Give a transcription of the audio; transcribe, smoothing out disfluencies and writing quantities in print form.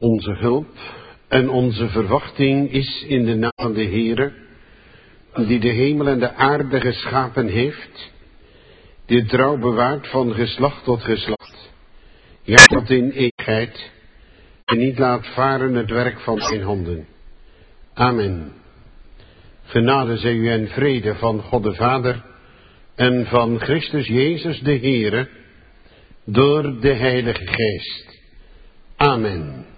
Onze hulp en onze verwachting is in de naam van de Heere, die de hemel en de aarde geschapen heeft, die trouw bewaart van geslacht tot geslacht, ja tot in eeuwigheid, en niet laat varen het werk van zijn handen. Amen. Genade zij u en vrede van God de Vader en van Christus Jezus de Heere, door de Heilige Geest. Amen.